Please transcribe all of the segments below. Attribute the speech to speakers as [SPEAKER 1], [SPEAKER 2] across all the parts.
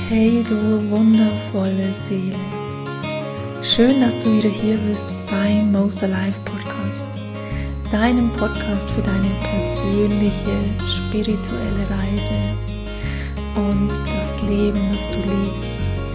[SPEAKER 1] Hey du wundervolle Seele, schön, dass du wieder hier bist beim Most Alive Podcast, deinem Podcast für deine persönliche, spirituelle Reise und das Leben, das du liebst.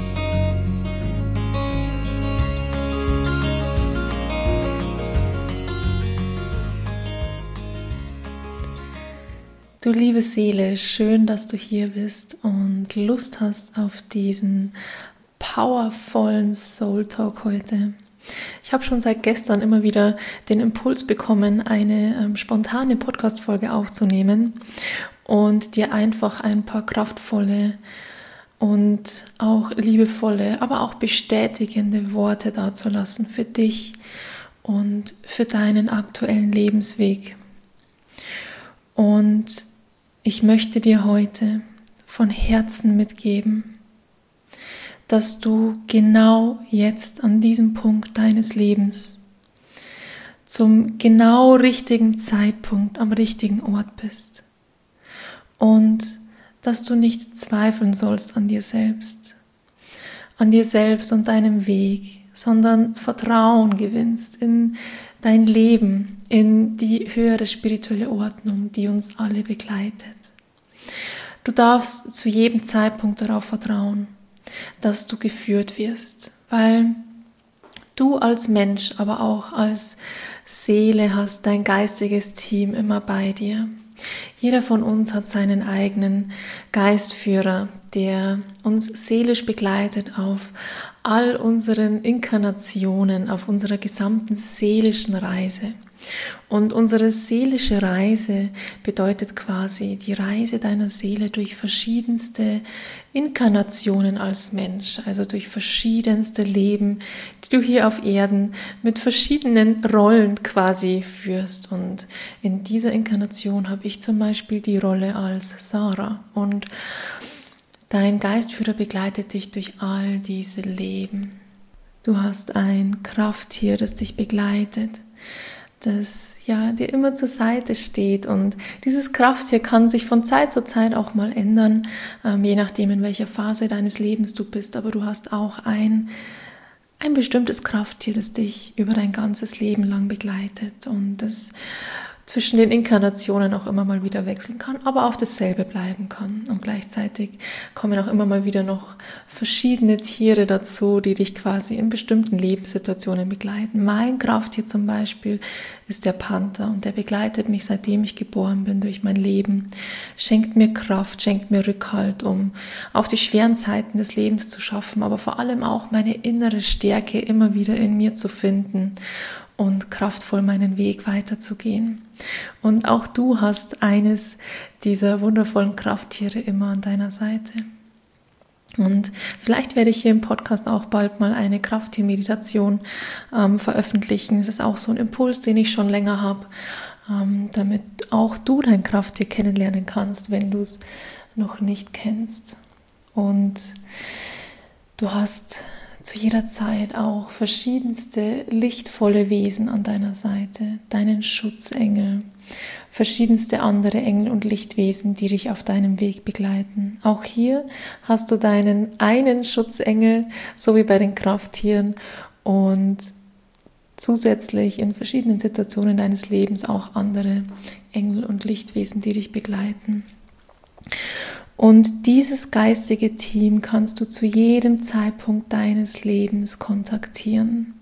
[SPEAKER 1] Du liebe Seele, schön, dass du hier bist und Lust hast auf diesen powervollen Soul Talk heute. Ich habe schon seit gestern immer wieder den Impuls bekommen, eine spontane Podcast-Folge aufzunehmen und dir einfach ein paar kraftvolle und auch liebevolle, aber auch bestätigende Worte dazulassen für dich und für deinen aktuellen Lebensweg. Und ich möchte dir heute von Herzen mitgeben, dass du genau jetzt an diesem Punkt deines Lebens zum genau richtigen Zeitpunkt am richtigen Ort bist und dass du nicht zweifeln sollst an dir selbst und deinem Weg, sondern Vertrauen gewinnst in dein Leben, in die höhere spirituelle Ordnung, die uns alle begleitet. Du darfst zu jedem Zeitpunkt darauf vertrauen, dass du geführt wirst, weil du als Mensch, aber auch als Seele hast dein geistiges Team immer bei dir. Jeder von uns hat seinen eigenen Geistführer, der uns seelisch begleitet auf all unseren Inkarnationen, auf unserer gesamten seelischen Reise. Und unsere seelische Reise bedeutet quasi die Reise deiner Seele durch verschiedenste Inkarnationen als Mensch, also durch verschiedenste Leben, die du hier auf Erden mit verschiedenen Rollen quasi führst. Und in dieser Inkarnation habe ich zum Beispiel die Rolle als Sarah und dein Geistführer begleitet dich durch all diese Leben. Du hast ein Krafttier, das dich begleitet, das dir immer zur Seite steht, und dieses Krafttier kann sich von Zeit zu Zeit auch mal ändern, je nachdem in welcher Phase deines Lebens du bist, aber du hast auch ein bestimmtes Krafttier, das dich über dein ganzes Leben lang begleitet und das zwischen den Inkarnationen auch immer mal wieder wechseln kann, aber auch dasselbe bleiben kann. Und gleichzeitig kommen auch immer mal wieder noch verschiedene Tiere dazu, die dich quasi in bestimmten Lebenssituationen begleiten. Mein Krafttier zum Beispiel ist der Panther und der begleitet mich, seitdem ich geboren bin, durch mein Leben, schenkt mir Kraft, schenkt mir Rückhalt, um auch die schweren Zeiten des Lebens zu schaffen, aber vor allem auch meine innere Stärke immer wieder in mir zu finden und kraftvoll meinen Weg weiterzugehen. Und auch du hast eines dieser wundervollen Krafttiere immer an deiner Seite. Und vielleicht werde ich hier im Podcast auch bald mal eine Krafttiermeditation veröffentlichen. Es ist auch so ein Impuls, den ich schon länger habe, damit auch du dein Krafttier kennenlernen kannst, wenn du es noch nicht kennst. Und du hast zu jeder Zeit auch verschiedenste lichtvolle Wesen an deiner Seite, deinen Schutzengel, verschiedenste andere Engel und Lichtwesen, die dich auf deinem Weg begleiten. Auch hier hast du deinen einen Schutzengel, so wie bei den Krafttieren, und zusätzlich in verschiedenen Situationen deines Lebens auch andere Engel und Lichtwesen, die dich begleiten. Und dieses geistige Team kannst du zu jedem Zeitpunkt deines Lebens kontaktieren.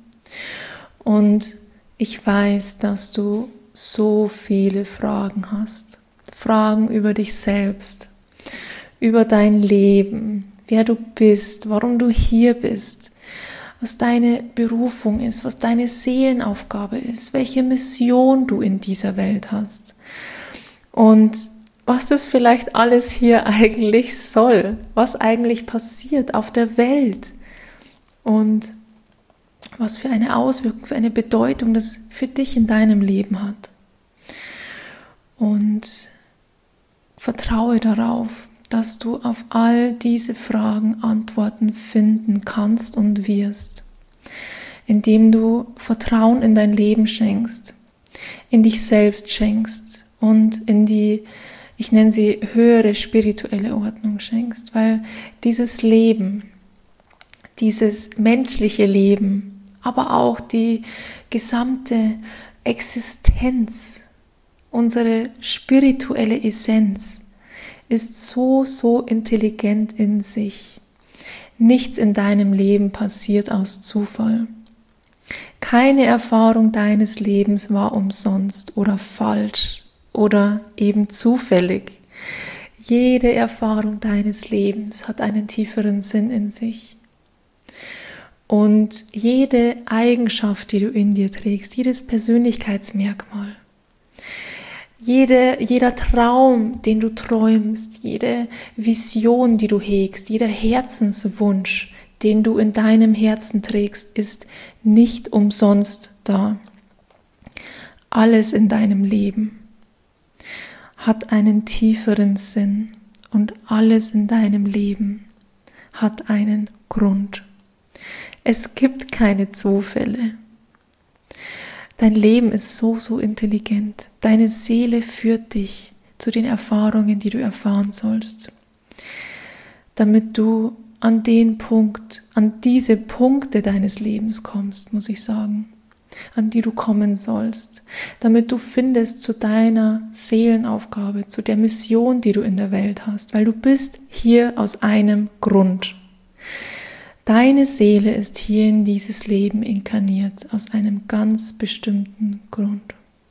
[SPEAKER 1] Und ich weiß, dass du so viele Fragen hast. Fragen über dich selbst, über dein Leben, wer du bist, warum du hier bist, was deine Berufung ist, was deine Seelenaufgabe ist, welche Mission du in dieser Welt hast. Und was das vielleicht alles hier eigentlich soll, was eigentlich passiert auf der Welt und was für eine Auswirkung, für eine Bedeutung das für dich in deinem Leben hat. Und vertraue darauf, dass du auf all diese Fragen Antworten finden kannst und wirst, indem du Vertrauen in dein Leben schenkst, in dich selbst schenkst und in die ich nenne sie höhere spirituelle Ordnung schenkst, weil dieses Leben, dieses menschliche Leben, aber auch die gesamte Existenz, unsere spirituelle Essenz ist so intelligent in sich. Nichts in deinem Leben passiert aus Zufall. Keine Erfahrung deines Lebens war umsonst oder falsch oder eben zufällig. Jede Erfahrung deines Lebens hat einen tieferen Sinn in sich. Und jede Eigenschaft, die du in dir trägst, jedes Persönlichkeitsmerkmal, jeder Traum, den du träumst, jede Vision, die du hegst, jeder Herzenswunsch, den du in deinem Herzen trägst, ist nicht umsonst da. Alles in deinem Leben hat einen tieferen Sinn und alles in deinem Leben hat einen Grund. Es gibt keine Zufälle. Dein Leben ist so intelligent. Deine Seele führt dich zu den Erfahrungen, die du erfahren sollst, damit du an den Punkt, an diese Punkte deines Lebens kommst, muss ich sagen, an die du kommen sollst, damit du findest zu deiner Seelenaufgabe, zu der Mission, die du in der Welt hast, weil du bist hier aus einem Grund. Deine Seele ist hier in dieses Leben inkarniert, aus einem ganz bestimmten Grund.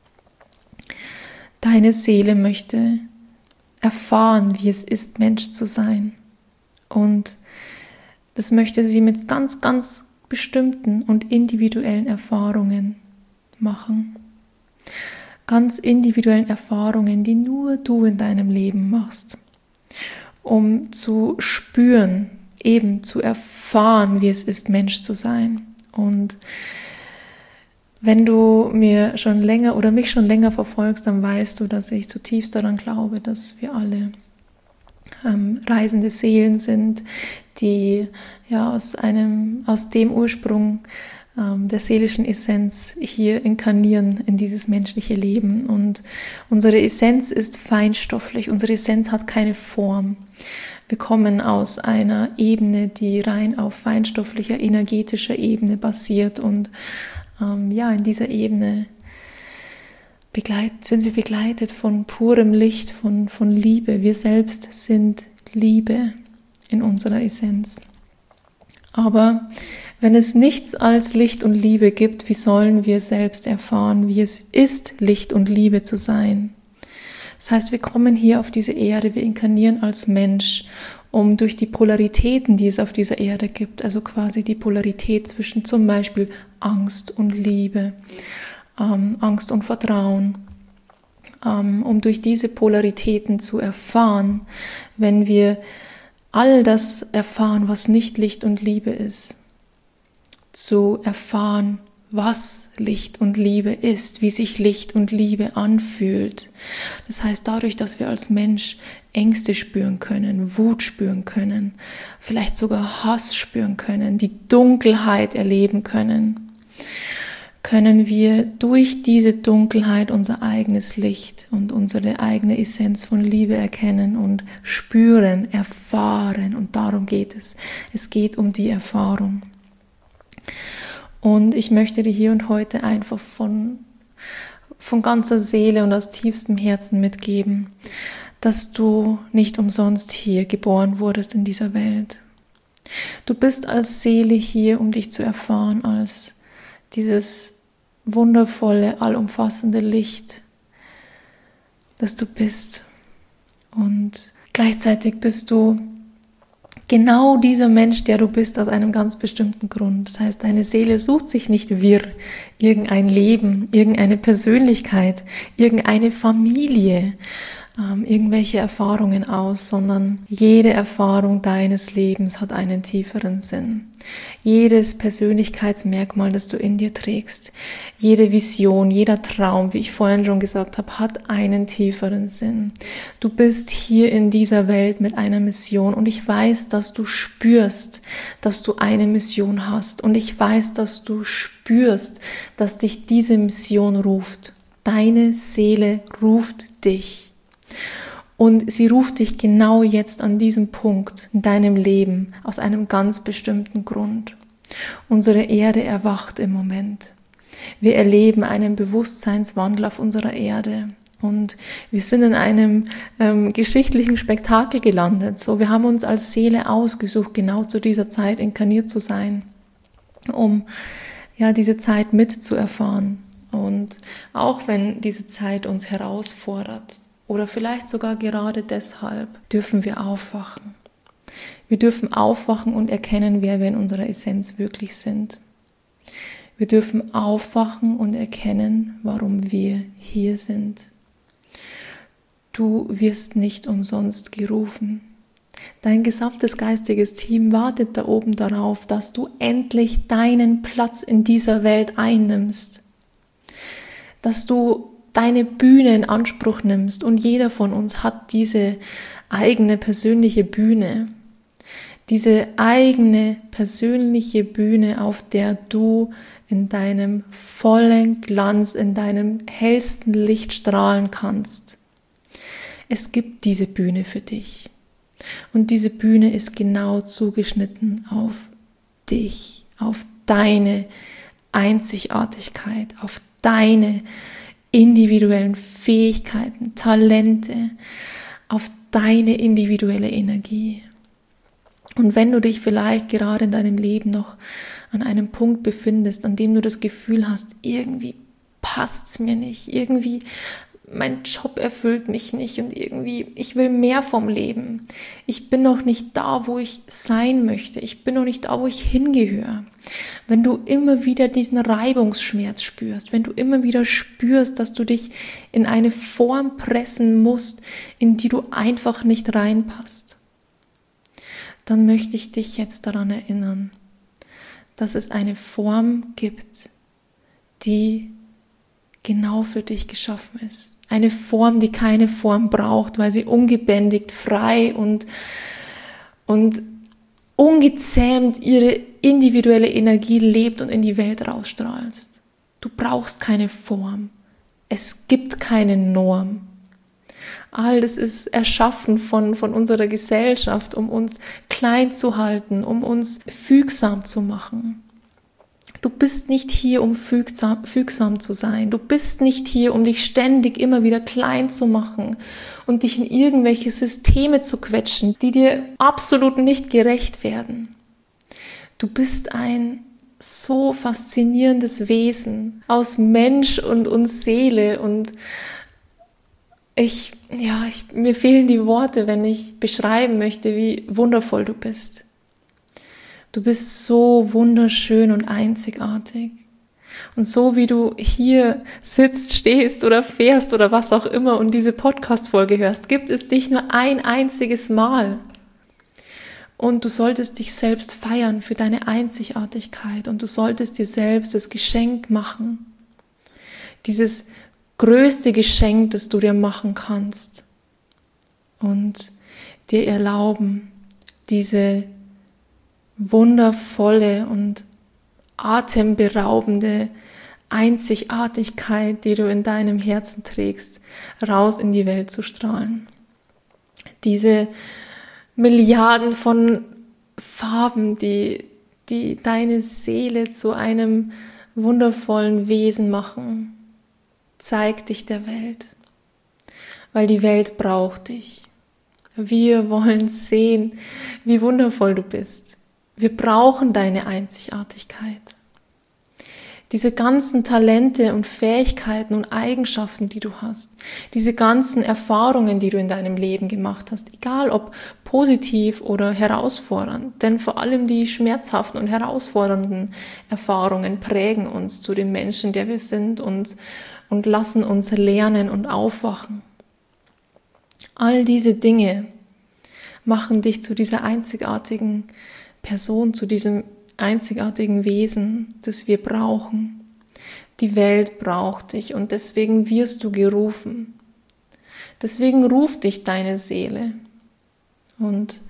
[SPEAKER 1] Deine Seele möchte erfahren, wie es ist, Mensch zu sein. Und das möchte sie mit ganz bestimmten und individuellen Erfahrungen machen. Ganz individuellen Erfahrungen, die nur du in deinem Leben machst, um zu spüren, eben zu erfahren, wie es ist, Mensch zu sein. Und wenn du mir schon länger oder mich schon länger verfolgst, dann weißt du, dass ich zutiefst daran glaube, dass wir alle reisende Seelen sind, die ja aus dem Ursprung der seelischen Essenz hier inkarnieren in dieses menschliche Leben. Und unsere Essenz ist feinstofflich, unsere Essenz hat keine Form. Wir kommen aus einer Ebene, die rein auf feinstofflicher, energetischer Ebene basiert und in dieser Ebene sind wir begleitet von purem Licht, von Liebe. Wir selbst sind Liebe in unserer Essenz. Aber wenn es nichts als Licht und Liebe gibt, wie sollen wir selbst erfahren, wie es ist, Licht und Liebe zu sein? Das heißt, wir kommen hier auf diese Erde, wir inkarnieren als Mensch, um durch die Polaritäten, die es auf dieser Erde gibt, also quasi die Polarität zwischen zum Beispiel Angst und Liebe, Angst und Vertrauen, um durch diese Polaritäten zu erfahren, wenn wir all das erfahren, was nicht Licht und Liebe ist, zu erfahren, was Licht und Liebe ist, wie sich Licht und Liebe anfühlt. Das heißt, dadurch, dass wir als Mensch Ängste spüren können, Wut spüren können, vielleicht sogar Hass spüren können, die Dunkelheit erleben können, können wir durch diese Dunkelheit unser eigenes Licht und unsere eigene Essenz von Liebe erkennen und spüren, erfahren. Und darum geht es. Es geht um die Erfahrung. Und ich möchte dir hier und heute einfach von ganzer Seele und aus tiefstem Herzen mitgeben, dass du nicht umsonst hier geboren wurdest in dieser Welt. Du bist als Seele hier, um dich zu erfahren, als dieses wundervolle, allumfassende Licht, das du bist. Und gleichzeitig bist du genau dieser Mensch, der du bist, aus einem ganz bestimmten Grund. Das heißt, deine Seele sucht sich nicht wirr irgendein Leben, irgendeine Persönlichkeit, irgendeine Familie, irgendwelche Erfahrungen aus, sondern jede Erfahrung deines Lebens hat einen tieferen Sinn. Jedes Persönlichkeitsmerkmal, das du in dir trägst, jede Vision, jeder Traum, wie ich vorhin schon gesagt habe, hat einen tieferen Sinn. Du bist hier in dieser Welt mit einer Mission und ich weiß, dass du spürst, dass du eine Mission hast und ich weiß, dass du spürst, dass dich diese Mission ruft. Deine Seele ruft dich. Und sie ruft dich genau jetzt an diesem Punkt in deinem Leben aus einem ganz bestimmten Grund. Unsere Erde erwacht im Moment. Wir erleben einen Bewusstseinswandel auf unserer Erde. Und wir sind in einem geschichtlichen Spektakel gelandet. So, wir haben uns als Seele ausgesucht, genau zu dieser Zeit inkarniert zu sein, um diese Zeit mitzuerfahren. Und auch wenn diese Zeit uns herausfordert oder vielleicht sogar gerade deshalb, dürfen wir aufwachen. Wir dürfen aufwachen und erkennen, wer wir in unserer Essenz wirklich sind. Wir dürfen aufwachen und erkennen, warum wir hier sind. Du wirst nicht umsonst gerufen. Dein gesamtes geistiges Team wartet da oben darauf, dass du endlich deinen Platz in dieser Welt einnimmst. Dass du deine Bühne in Anspruch nimmst. Und jeder von uns hat diese eigene persönliche Bühne. Diese eigene persönliche Bühne, auf der du in deinem vollen Glanz, in deinem hellsten Licht strahlen kannst. Es gibt diese Bühne für dich. Und diese Bühne ist genau zugeschnitten auf dich, auf deine Einzigartigkeit, auf deine individuellen Fähigkeiten, Talente, auf deine individuelle Energie. Und wenn du dich vielleicht gerade in deinem Leben noch an einem Punkt befindest, an dem du das Gefühl hast, irgendwie passt es mir nicht, irgendwie mein Job erfüllt mich nicht und irgendwie, ich will mehr vom Leben. Ich bin noch nicht da, wo ich sein möchte. Ich bin noch nicht da, wo ich hingehöre. Wenn du immer wieder diesen Reibungsschmerz spürst, wenn du immer wieder spürst, dass du dich in eine Form pressen musst, in die du einfach nicht reinpasst, dann möchte ich dich jetzt daran erinnern, dass es eine Form gibt, die genau für dich geschaffen ist. Eine Form, die keine Form braucht, weil sie ungebändigt, frei und ungezähmt ihre individuelle Energie lebt und in die Welt rausstrahlst. Du brauchst keine Form. Es gibt keine Norm. All das ist erschaffen von unserer Gesellschaft, um uns klein zu halten, um uns fügsam zu machen. Du bist nicht hier, um fügsam zu sein. Du bist nicht hier, um dich ständig immer wieder klein zu machen und dich in irgendwelche Systeme zu quetschen, die dir absolut nicht gerecht werden. Du bist ein so faszinierendes Wesen aus Mensch und Seele und mir fehlen die Worte, wenn ich beschreiben möchte, wie wundervoll du bist. Du bist so wunderschön und einzigartig. Und so wie du hier sitzt, stehst oder fährst oder was auch immer und diese Podcast-Folge hörst, gibt es dich nur ein einziges Mal. Und du solltest dich selbst feiern für deine Einzigartigkeit und du solltest dir selbst das Geschenk machen. Dieses größte Geschenk, das du dir machen kannst. Und dir erlauben, diese wundervolle und atemberaubende Einzigartigkeit, die du in deinem Herzen trägst, raus in die Welt zu strahlen. Diese Milliarden von Farben, die deine Seele zu einem wundervollen Wesen machen, zeig dich der Welt, weil die Welt braucht dich. Wir wollen sehen, wie wundervoll du bist. Wir brauchen deine Einzigartigkeit. Diese ganzen Talente und Fähigkeiten und Eigenschaften, die du hast, diese ganzen Erfahrungen, die du in deinem Leben gemacht hast, egal ob positiv oder herausfordernd, denn vor allem die schmerzhaften und herausfordernden Erfahrungen prägen uns zu dem Menschen, der wir sind und lassen uns lernen und aufwachen. All diese Dinge machen dich zu dieser einzigartigen Person, zu diesem einzigartigen Wesen, das wir brauchen. Die Welt braucht dich und deswegen wirst du gerufen. Deswegen ruft dich deine Seele. Und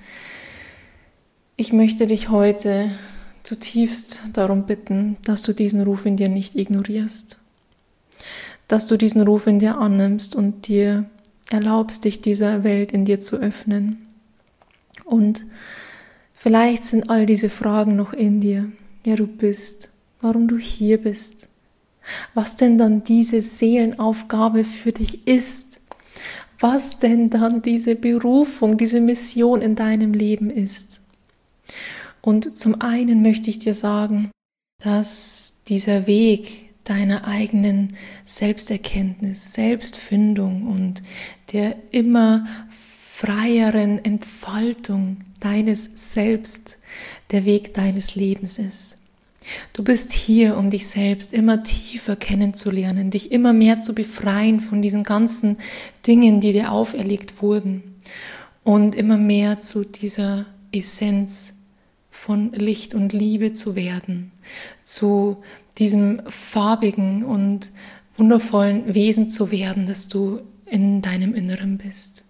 [SPEAKER 1] ich möchte dich heute zutiefst darum bitten, dass du diesen Ruf in dir nicht ignorierst. Dass du diesen Ruf in dir annimmst und dir erlaubst, dich dieser Welt in dir zu öffnen. Und vielleicht sind all diese Fragen noch in dir, wer du bist, warum du hier bist, was denn dann diese Seelenaufgabe für dich ist, was denn dann diese Berufung, diese Mission in deinem Leben ist. Und zum einen möchte ich dir sagen, dass dieser Weg deiner eigenen Selbsterkenntnis, Selbstfindung und der immer freieren Entfaltung deines Selbst der Weg deines Lebens ist. Du bist hier, um dich selbst immer tiefer kennenzulernen, dich immer mehr zu befreien von diesen ganzen Dingen, die dir auferlegt wurden und immer mehr zu dieser Essenz von Licht und Liebe zu werden, zu diesem farbigen und wundervollen Wesen zu werden, das du in deinem Inneren bist.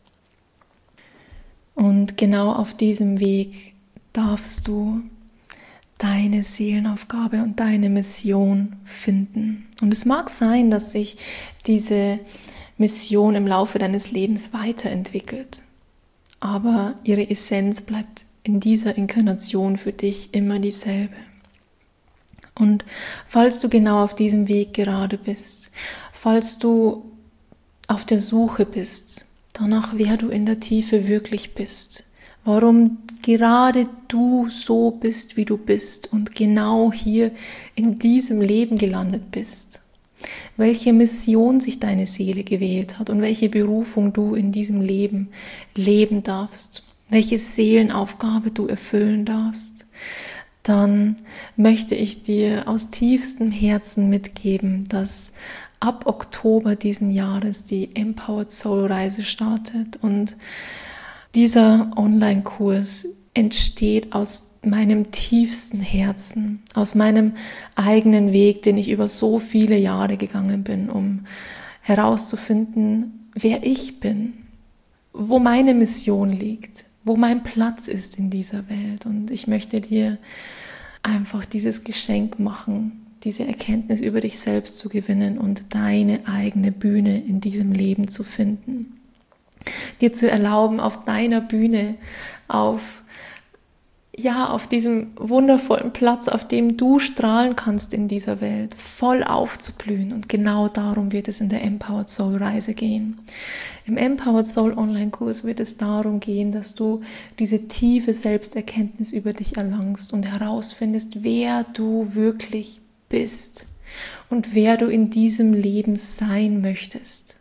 [SPEAKER 1] Und genau auf diesem Weg darfst du deine Seelenaufgabe und deine Mission finden. Und es mag sein, dass sich diese Mission im Laufe deines Lebens weiterentwickelt, aber ihre Essenz bleibt in dieser Inkarnation für dich immer dieselbe. Und falls du genau auf diesem Weg gerade bist, falls du auf der Suche bist, danach, wer du in der Tiefe wirklich bist, warum gerade du so bist, wie du bist und genau hier in diesem Leben gelandet bist, welche Mission sich deine Seele gewählt hat und welche Berufung du in diesem Leben leben darfst, welche Seelenaufgabe du erfüllen darfst, dann möchte ich dir aus tiefstem Herzen mitgeben, dass ab Oktober diesen Jahres die Empowered Soul Reise startet. Und dieser Online-Kurs entsteht aus meinem tiefsten Herzen, aus meinem eigenen Weg, den ich über so viele Jahre gegangen bin, um herauszufinden, wer ich bin, wo meine Mission liegt, wo mein Platz ist in dieser Welt. Und ich möchte dir einfach dieses Geschenk machen, diese Erkenntnis über dich selbst zu gewinnen und deine eigene Bühne in diesem Leben zu finden. Dir zu erlauben, auf deiner Bühne, auf diesem wundervollen Platz, auf dem du strahlen kannst in dieser Welt, voll aufzublühen. Und genau darum wird es in der Empowered Soul Reise gehen. Im Empowered Soul Online-Kurs wird es darum gehen, dass du diese tiefe Selbsterkenntnis über dich erlangst und herausfindest, wer du wirklich bist und wer du in diesem Leben sein möchtest.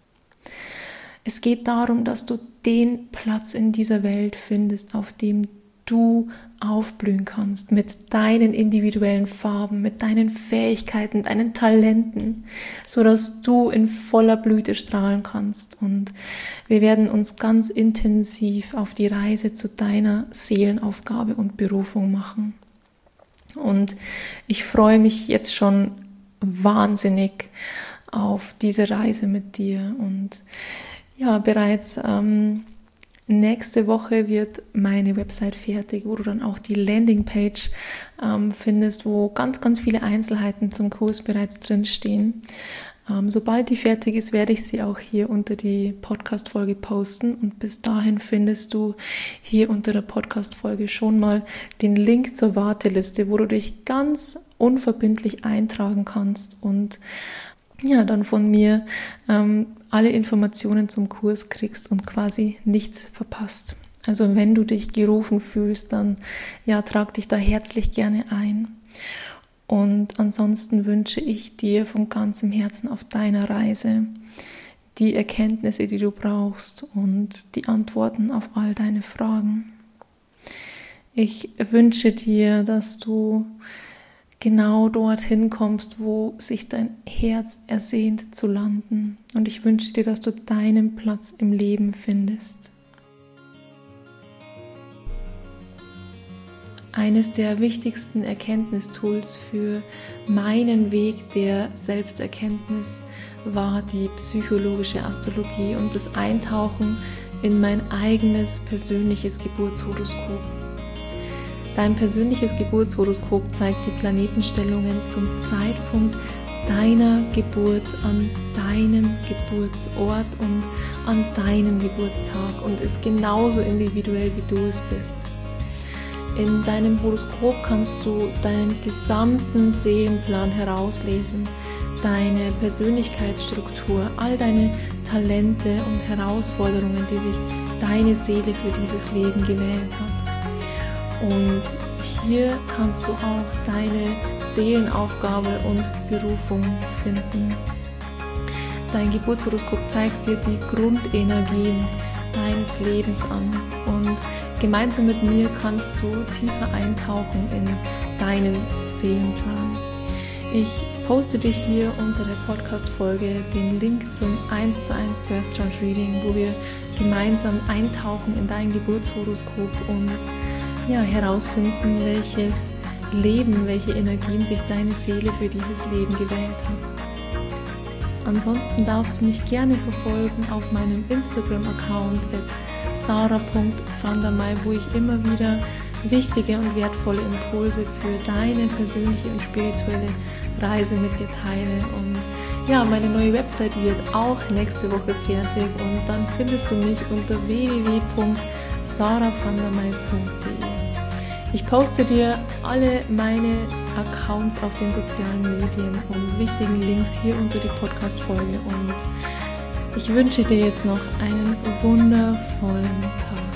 [SPEAKER 1] Es geht darum, dass du den Platz in dieser Welt findest, auf dem du aufblühen kannst mit deinen individuellen Farben, mit deinen Fähigkeiten, deinen Talenten, sodass du in voller Blüte strahlen kannst. Und wir werden uns ganz intensiv auf die Reise zu deiner Seelenaufgabe und Berufung machen. Und ich freue mich jetzt schon wahnsinnig auf diese Reise mit dir. Und ja, bereits nächste Woche wird meine Website fertig, wo du dann auch die Landingpage findest, wo ganz, ganz viele Einzelheiten zum Kurs bereits drinstehen. Sobald die fertig ist, werde ich sie auch hier unter die Podcast-Folge posten. Und bis dahin findest du hier unter der Podcast-Folge schon mal den Link zur Warteliste, wo du dich ganz unverbindlich eintragen kannst und ja, dann von mir alle Informationen zum Kurs kriegst und quasi nichts verpasst. Also wenn du dich gerufen fühlst, dann ja, trag dich da herzlich gerne ein. Und ansonsten wünsche ich dir von ganzem Herzen auf deiner Reise die Erkenntnisse, die du brauchst und die Antworten auf all deine Fragen. Ich wünsche dir, dass du genau dorthin kommst, wo sich dein Herz ersehnt zu landen. Und ich wünsche dir, dass du deinen Platz im Leben findest. Eines der wichtigsten Erkenntnistools für meinen Weg der Selbsterkenntnis war die psychologische Astrologie und das Eintauchen in mein eigenes persönliches Geburtshoroskop. Dein persönliches Geburtshoroskop zeigt die Planetenstellungen zum Zeitpunkt deiner Geburt, an deinem Geburtsort und an deinem Geburtstag und ist genauso individuell, wie du es bist. In deinem Horoskop kannst du deinen gesamten Seelenplan herauslesen, deine Persönlichkeitsstruktur, all deine Talente und Herausforderungen, die sich deine Seele für dieses Leben gewählt hat. Und hier kannst du auch deine Seelenaufgabe und Berufung finden. Dein Geburtshoroskop zeigt dir die Grundenergien deines Lebens an und gemeinsam mit mir kannst du tiefer eintauchen in deinen Seelenplan. Ich poste dir hier unter der Podcast-Folge den Link zum 1:1 Birth Chart Reading, wo wir gemeinsam eintauchen in dein Geburtshoroskop und herausfinden, welches Leben, welche Energien sich deine Seele für dieses Leben gewählt hat. Ansonsten darfst du mich gerne verfolgen auf meinem Instagram-Account @sarah.vandermeij, wo ich immer wieder wichtige und wertvolle Impulse für deine persönliche und spirituelle Reise mit dir teile. Und meine neue Website wird auch nächste Woche fertig und dann findest du mich unter www.sarahvandermeij.de. Ich poste dir alle meine Accounts auf den sozialen Medien und wichtigen Links hier unter die Podcast-Folge und ich wünsche dir jetzt noch einen wundervollen Tag.